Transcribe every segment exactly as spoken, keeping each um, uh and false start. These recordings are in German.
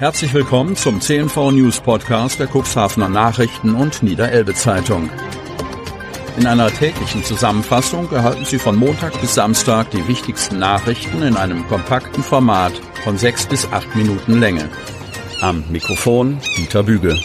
Herzlich willkommen zum C N V News Podcast der Cuxhavener Nachrichten und Niederelbe Zeitung. In einer täglichen Zusammenfassung erhalten Sie von Montag bis Samstag die wichtigsten Nachrichten in einem kompakten Format von sechs bis acht Minuten Länge. Am Mikrofon Dieter Büge.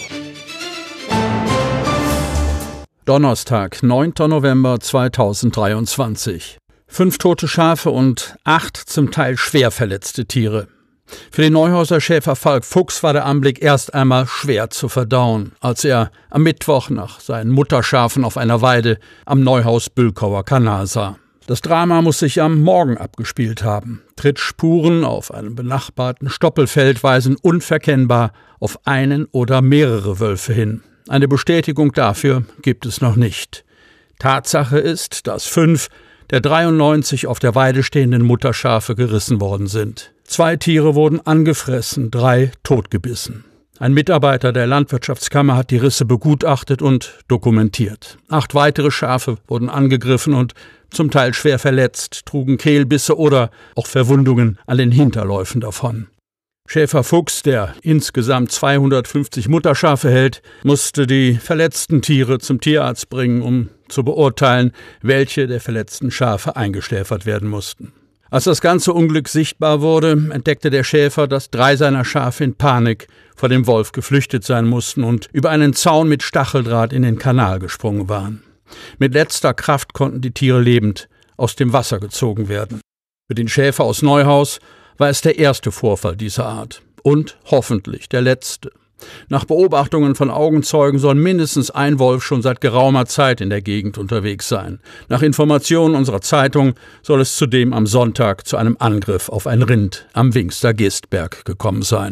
Donnerstag, neunter November zweitausenddreiundzwanzig. Fünf tote Schafe und acht zum Teil schwer verletzte Tiere. Für den Neuhauser Schäfer Falk Fuchs war der Anblick erst einmal schwer zu verdauen, als er am Mittwoch nach seinen Mutterschafen auf einer Weide am Neuhaus-Bülkauer Kanal sah. Das Drama muss sich am Morgen abgespielt haben. Trittspuren auf einem benachbarten Stoppelfeld weisen unverkennbar auf einen oder mehrere Wölfe hin. Eine Bestätigung dafür gibt es noch nicht. Tatsache ist, dass fünf der dreiundneunzig auf der Weide stehenden Mutterschafe gerissen worden sind. Zwei Tiere wurden angefressen, drei totgebissen. Ein Mitarbeiter der Landwirtschaftskammer hat die Risse begutachtet und dokumentiert. Acht weitere Schafe wurden angegriffen und zum Teil schwer verletzt, trugen Kehlbisse oder auch Verwundungen an den Hinterläufen davon. Schäfer Fuchs, der insgesamt zweihundertfünfzig Mutterschafe hält, musste die verletzten Tiere zum Tierarzt bringen, um zu beurteilen, welche der verletzten Schafe eingeschläfert werden mussten. Als das ganze Unglück sichtbar wurde, entdeckte der Schäfer, dass drei seiner Schafe in Panik vor dem Wolf geflüchtet sein mussten und über einen Zaun mit Stacheldraht in den Kanal gesprungen waren. Mit letzter Kraft konnten die Tiere lebend aus dem Wasser gezogen werden. Für den Schäfer aus Neuhaus war es der erste Vorfall dieser Art und hoffentlich der letzte. Nach Beobachtungen von Augenzeugen soll mindestens ein Wolf schon seit geraumer Zeit in der Gegend unterwegs sein. Nach Informationen unserer Zeitung soll es zudem am Sonntag zu einem Angriff auf ein Rind am Wingster Gistberg gekommen sein.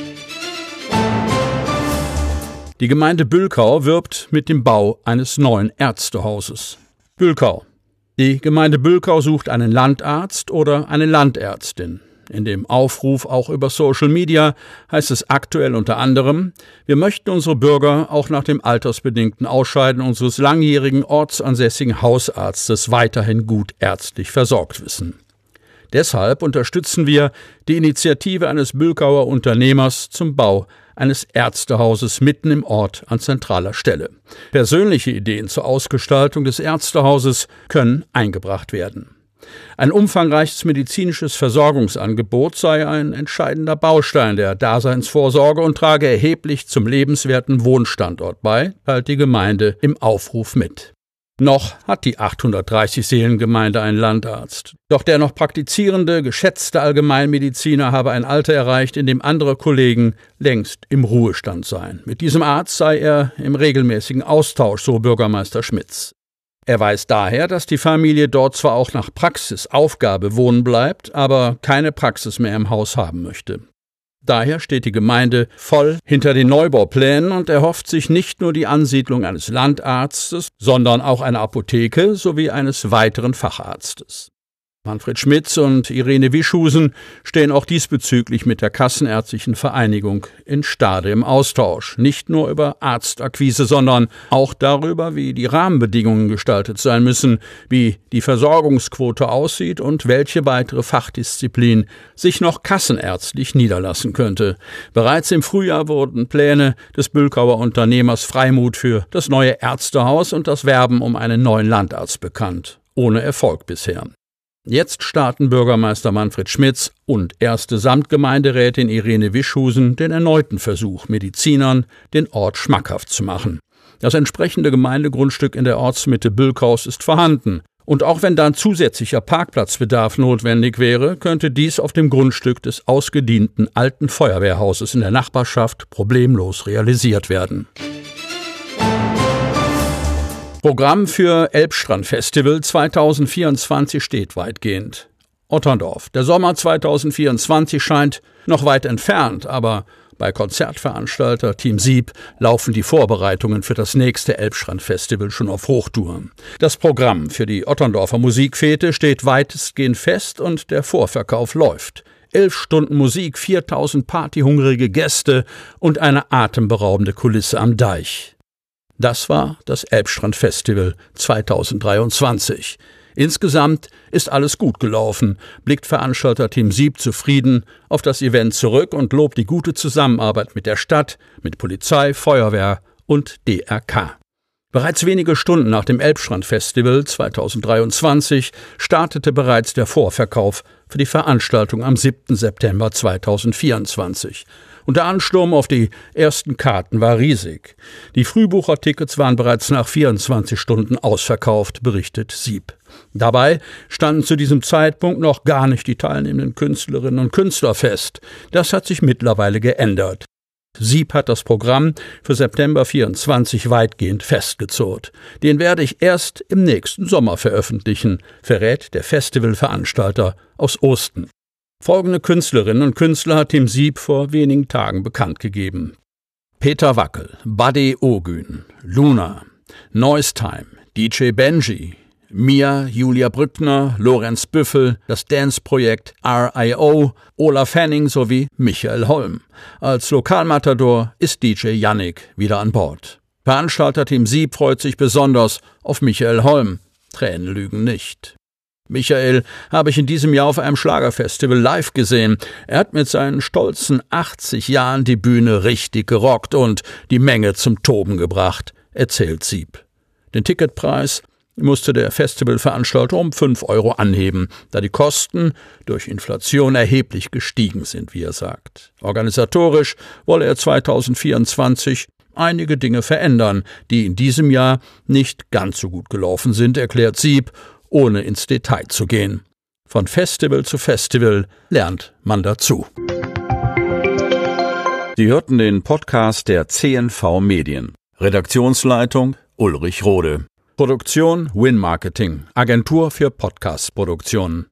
Die Gemeinde Bülkau wirbt mit dem Bau eines neuen Ärztehauses. Bülkau. Die Gemeinde Bülkau sucht einen Landarzt oder eine Landärztin. In dem Aufruf auch über Social Media heißt es aktuell unter anderem: Wir möchten unsere Bürger auch nach dem altersbedingten Ausscheiden unseres langjährigen ortsansässigen Hausarztes weiterhin gut ärztlich versorgt wissen. Deshalb unterstützen wir die Initiative eines Bülkauer Unternehmers zum Bau eines Ärztehauses mitten im Ort an zentraler Stelle. Persönliche Ideen zur Ausgestaltung des Ärztehauses können eingebracht werden. Ein umfangreiches medizinisches Versorgungsangebot sei ein entscheidender Baustein der Daseinsvorsorge und trage erheblich zum lebenswerten Wohnstandort bei, teilt die Gemeinde im Aufruf mit. Noch hat die achthundertdreißig Seelengemeinde einen Landarzt. Doch der noch praktizierende, geschätzte Allgemeinmediziner habe ein Alter erreicht, in dem andere Kollegen längst im Ruhestand seien. Mit diesem Arzt sei er im regelmäßigen Austausch, so Bürgermeister Schmitz. Er weiß daher, dass die Familie dort zwar auch nach Praxisaufgabe wohnen bleibt, aber keine Praxis mehr im Haus haben möchte. Daher steht die Gemeinde voll hinter den Neubauplänen und erhofft sich nicht nur die Ansiedlung eines Landarztes, sondern auch einer Apotheke sowie eines weiteren Facharztes. Manfred Schmitz und Irene Wischhusen stehen auch diesbezüglich mit der Kassenärztlichen Vereinigung in Stade im Austausch. Nicht nur über Arztakquise, sondern auch darüber, wie die Rahmenbedingungen gestaltet sein müssen, wie die Versorgungsquote aussieht und welche weitere Fachdisziplin sich noch kassenärztlich niederlassen könnte. Bereits im Frühjahr wurden Pläne des Bülkauer Unternehmers Freimut für das neue Ärztehaus und das Werben um einen neuen Landarzt bekannt. Ohne Erfolg bisher. Jetzt starten Bürgermeister Manfred Schmitz und erste Samtgemeinderätin Irene Wischhusen den erneuten Versuch, Medizinern den Ort schmackhaft zu machen. Das entsprechende Gemeindegrundstück in der Ortsmitte Bülkaus ist vorhanden. Und auch wenn dann zusätzlicher Parkplatzbedarf notwendig wäre, könnte dies auf dem Grundstück des ausgedienten alten Feuerwehrhauses in der Nachbarschaft problemlos realisiert werden. Programm für Elbstrand-Festival zweitausendvierundzwanzig steht weitgehend. Otterndorf. Der Sommer zweitausendvierundzwanzig scheint noch weit entfernt, aber bei Konzertveranstalter Team Sieb laufen die Vorbereitungen für das nächste Elbstrand-Festival schon auf Hochtouren. Das Programm für die Otterndorfer Musikfete steht weitestgehend fest und der Vorverkauf läuft. Elf Stunden Musik, viertausend partyhungrige Gäste und eine atemberaubende Kulisse am Deich. Das war das Elbstrand-Festival zweitausenddreiundzwanzig. Insgesamt ist alles gut gelaufen, blickt Veranstalter-Team Sieb zufrieden auf das Event zurück und lobt die gute Zusammenarbeit mit der Stadt, mit Polizei, Feuerwehr und D R K. Bereits wenige Stunden nach dem Elbstrand-Festival zweitausenddreiundzwanzig startete bereits der Vorverkauf für die Veranstaltung am siebten September zweitausendvierundzwanzig. Und der Ansturm auf die ersten Karten war riesig. Die Frühbuchertickets waren bereits nach vierundzwanzig Stunden ausverkauft, berichtet Sieb. Dabei standen zu diesem Zeitpunkt noch gar nicht die teilnehmenden Künstlerinnen und Künstler fest. Das hat sich mittlerweile geändert. Sieb hat das Programm für September vierundzwanzig weitgehend festgezurrt. Den werde ich erst im nächsten Sommer veröffentlichen, verrät der Festivalveranstalter aus Osten. Folgende Künstlerinnen und Künstler hat Team Sieb vor wenigen Tagen bekannt gegeben: Peter Wackel, Buddy Ogün, Luna, Noise Time, D J Benji, Mia, Julia Brückner, Lorenz Büffel, das Dance-Projekt R I O, Olaf Henning sowie Michael Holm. Als Lokalmatador ist D J Yannick wieder an Bord. Veranstalter-Team Sieb freut sich besonders auf Michael Holm. Tränen lügen nicht. Michael habe ich in diesem Jahr auf einem Schlagerfestival live gesehen. Er hat mit seinen stolzen achtzig Jahren die Bühne richtig gerockt und die Menge zum Toben gebracht, erzählt Sieb. Den Ticketpreis musste der Festivalveranstalter um fünf Euro anheben, da die Kosten durch Inflation erheblich gestiegen sind, wie er sagt. Organisatorisch wolle er zweitausendvierundzwanzig einige Dinge verändern, die in diesem Jahr nicht ganz so gut gelaufen sind, erklärt Sieb, ohne ins Detail zu gehen. Von Festival zu Festival lernt man dazu. Sie hörten den Podcast der C N V Medien. Redaktionsleitung Ulrich Rode. Produktion Win Marketing, Agentur für Podcast-Produktionen.